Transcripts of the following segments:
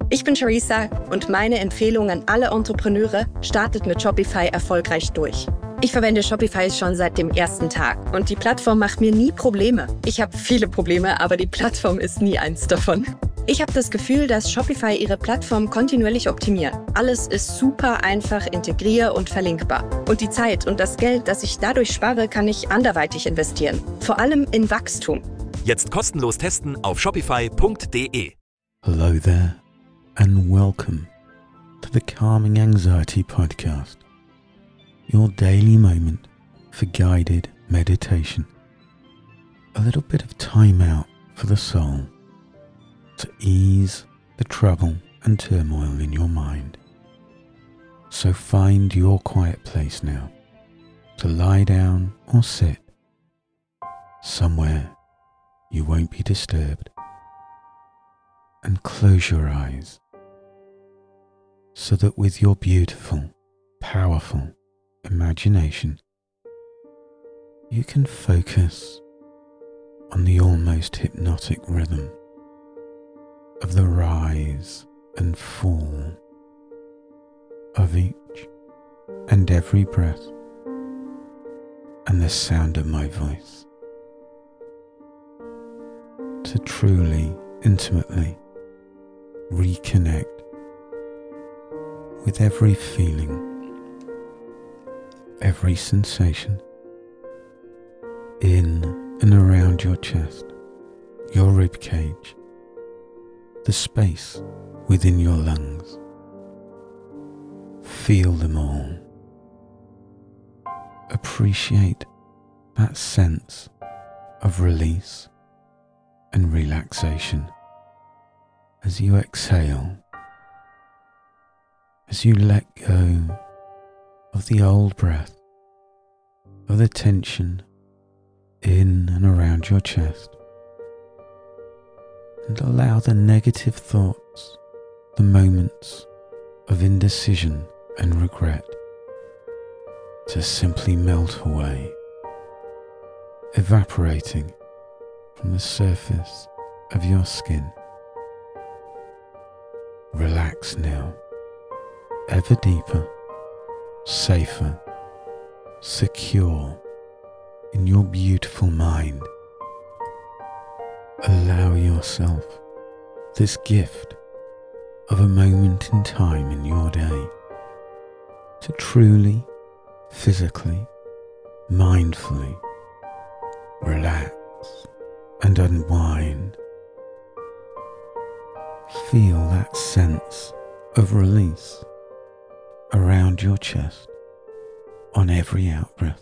Ich bin Charissa und meine Empfehlung an alle Entrepreneure: startet mit Shopify erfolgreich durch. Ich verwende Shopify schon seit dem ersten Tag und die Plattform macht mir nie Probleme. Ich habe viele Probleme, aber die Plattform ist nie eins davon. Ich habe das Gefühl, dass Shopify ihre Plattform kontinuierlich optimiert. Alles ist super einfach integrier- und verlinkbar. Und die Zeit und das Geld, das ich dadurch spare, kann ich anderweitig investieren. Vor allem in Wachstum. Jetzt kostenlos testen auf shopify.de. Hello there and welcome to the Calming Anxiety Podcast, your daily moment for guided meditation. A little bit of time out for the soul to ease the trouble and turmoil in your mind. So find your quiet place now to lie down or sit somewhere you won't be disturbed, and close your eyes so that with your beautiful, powerful imagination you can focus on the almost hypnotic rhythm of the rise and fall of each and every breath and the sound of my voice, to truly, intimately reconnect with every feeling, every sensation in and around your chest, your rib cage, the space within your lungs. Feel them all. Appreciate that sense of release and relaxation as you exhale, as you let go of the old breath, of the tension in and around your chest, and allow the negative thoughts, the moments of indecision and regret to simply melt away, evaporating from the surface of your skin. Relax now, ever deeper, safer, secure in your beautiful mind. Allow yourself this gift of a moment in time in your day to truly, physically, mindfully relax and unwind. Feel that sense of release around your chest on every out-breath.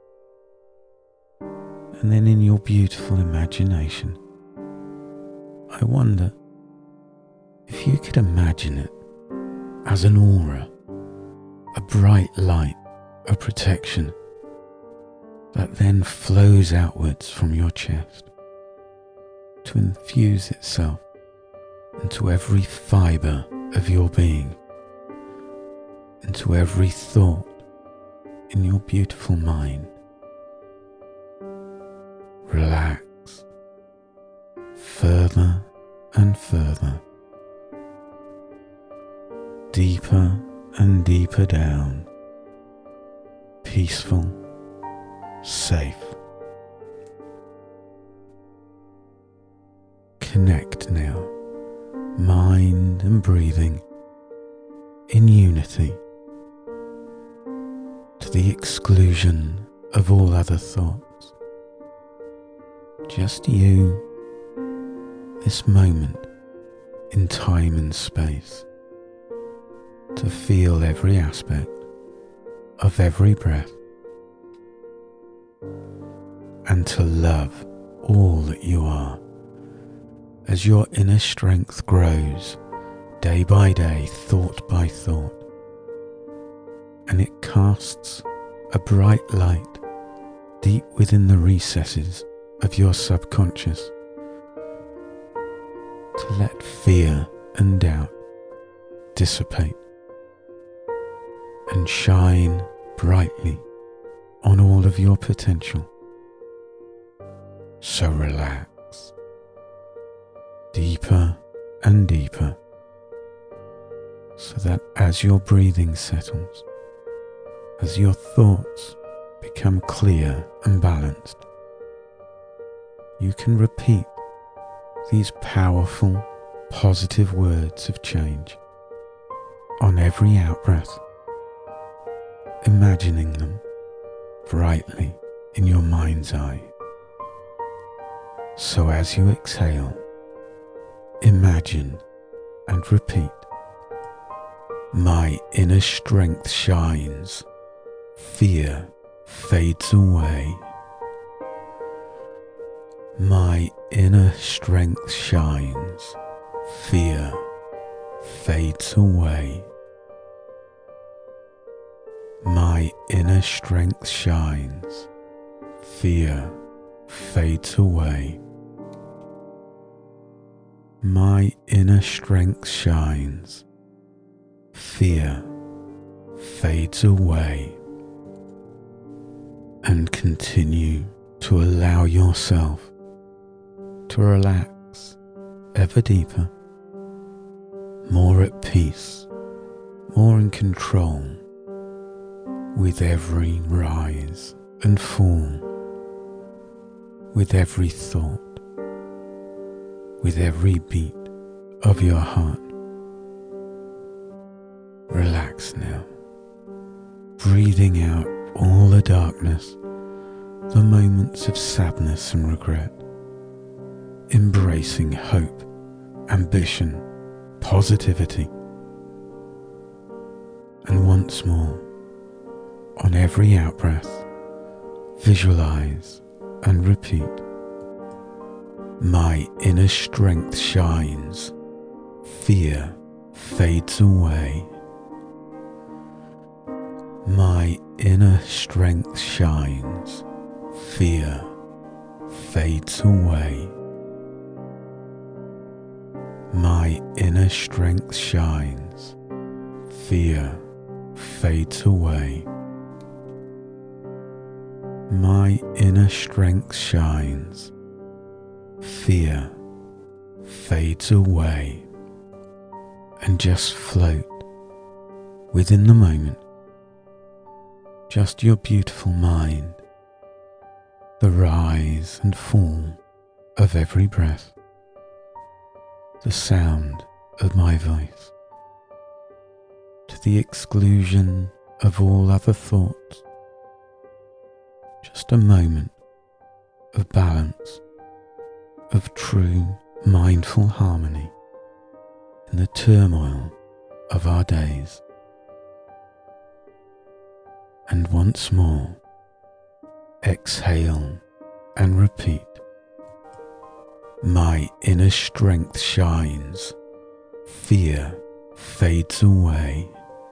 And then in your beautiful imagination, I wonder if you could imagine it as an aura, a bright light of protection that then flows outwards from your chest to infuse itself into every fibre of your being, into every thought in your beautiful mind. Relax further and further, deeper and deeper down, peaceful, safe. Connect now, mind and breathing in unity, to the exclusion of all other thoughts. Just you, this moment in time and space, to feel every aspect of every breath and to love all that you are as your inner strength grows day by day, thought by thought, and it casts a bright light deep within the recesses of your subconscious to let fear and doubt dissipate and shine brightly on all of your potential. So relax, deeper and deeper, so that as your breathing settles, as your thoughts become clear and balanced, you can repeat these powerful, positive words of change on every out-breath, imagining them brightly in your mind's eye. So as you exhale, imagine and repeat, my inner strength shines, fear fades away. My inner strength shines, fear fades away. My inner strength shines, fear fades away. My inner strength shines, fear fades away. And continue to allow yourself to relax ever deeper, more at peace, more in control with every rise and fall, with every thought, with every beat of your heart. Relax now, breathing out all the darkness, the moments of sadness and regret, embracing hope, ambition, positivity. And once more, on every out-breath, visualize and repeat, my inner strength shines, fear fades away. My inner strength shines, fear fades away. My inner strength shines, fear fades away. My inner strength shines, fear fades away. And just float within the moment, just your beautiful mind, the rise and fall of every breath, the sound of my voice, to the exclusion of all other thoughts. Just a moment of balance, of true mindful harmony in the turmoil of our days. And once more, exhale and repeat, my inner strength shines, fear fades away.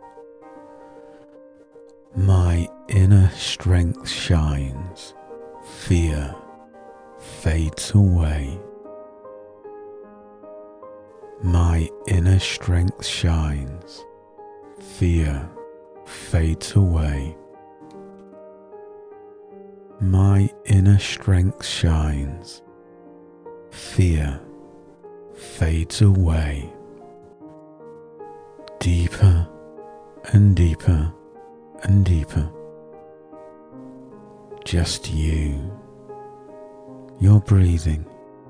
My inner strength shines, fear fades away. My inner strength shines, fear fades away. My inner strength shines, fear fades away. Deeper and deeper and deeper. Just you, your breathing,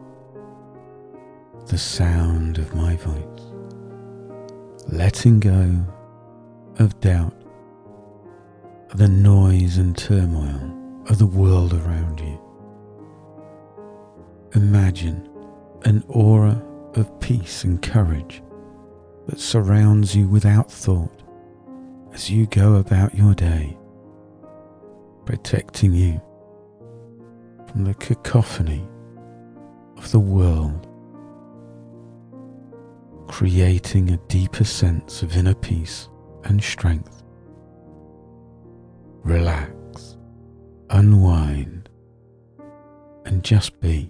the sound of my voice, letting go of doubt, the noise and turmoil of the world around you. Imagine an aura of peace and courage that surrounds you without thought as you go about your day, protecting you from the cacophony of the world, creating a deeper sense of inner peace and strength. Relax, unwind, and just be.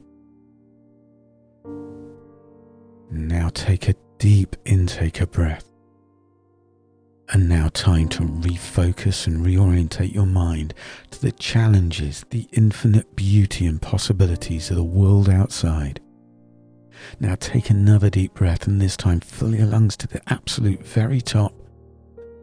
Now take a deep intake of breath. And now time to refocus and reorientate your mind to the challenges, the infinite beauty and possibilities of the world outside. Now take another deep breath, and this time fill your lungs to the absolute very top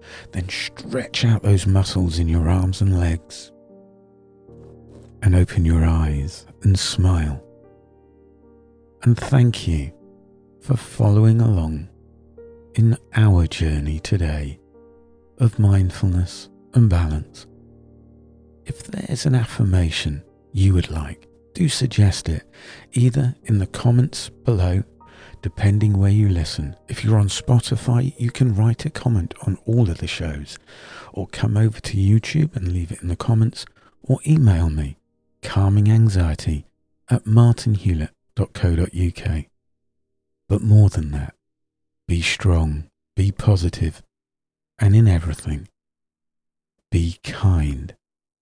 then stretch out those muscles in your arms and legs. And open your eyes and smile. And thank you for following along in our journey today of mindfulness and balance. If there's an affirmation you would like, do suggest it, either in the comments below, depending where you listen. If you're on Spotify, you can write a comment on all of the shows, or come over to YouTube and leave it in the comments, or email me, calminganxiety@martinhewlett.co.uk. But more than that, be strong, be positive, and in everything, be kind.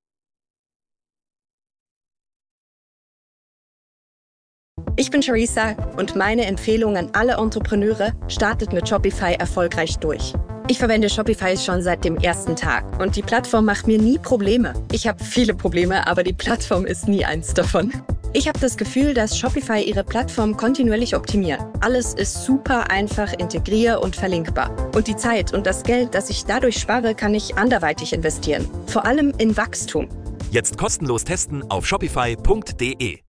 Ich bin Charissa und meine Empfehlung an alle Entrepreneure: startet mit Shopify erfolgreich durch. Ich verwende Shopify schon seit dem ersten Tag und die Plattform macht mir nie Probleme. Ich habe viele Probleme, aber die Plattform ist nie eins davon. Ich habe das Gefühl, dass Shopify ihre Plattform kontinuierlich optimiert. Alles ist super einfach integrier- und verlinkbar. Und die Zeit und das Geld, das ich dadurch spare, kann ich anderweitig investieren. Vor allem in Wachstum. Jetzt kostenlos testen auf shopify.de.